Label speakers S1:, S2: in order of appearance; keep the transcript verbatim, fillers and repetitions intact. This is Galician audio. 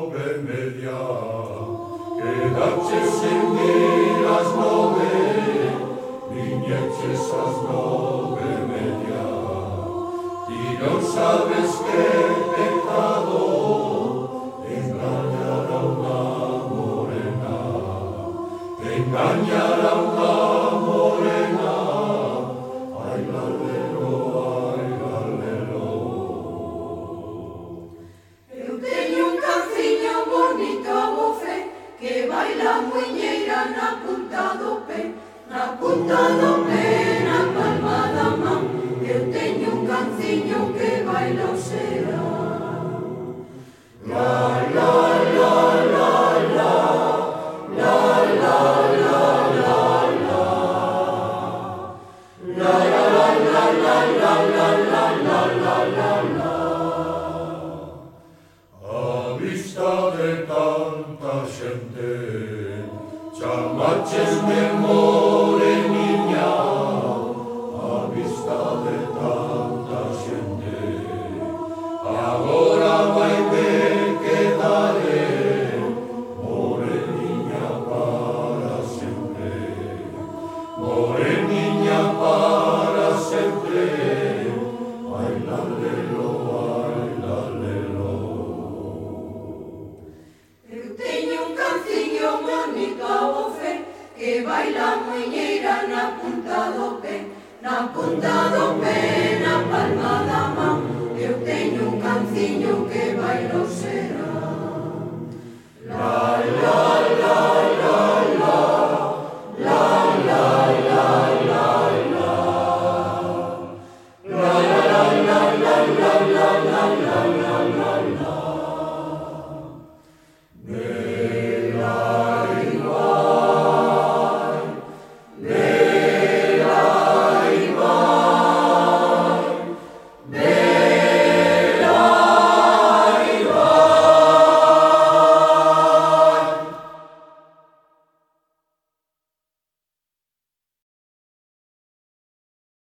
S1: media, quedaches en mí las nove, viñeches as nove media, y non sabes que pecado engañar a unha morena, engañar a unha morena, ay galero, ay galero.
S2: Eu teño un canciño bonito a bofe, que baila muñeira na punta do pé, na punta do pé, na palma da man. Eu teño un canciño que baila o serán. La, la, la, la, la, la, la, la, la, la. La, la, la, la, la, la, la, la, la, la, la, la.
S1: A vista de tanta xente, chamaches-me moreniña, a vista de tanta xente, agora vai me quedare moreniña para sempre, moreniña para sempre, ai lalelo, ai lalelo.
S2: Eu teño un canciño bonito a bofe, que baila muñeira na punta do pé, na punta do pé, na palma da man. Eu teño un canciño que baila o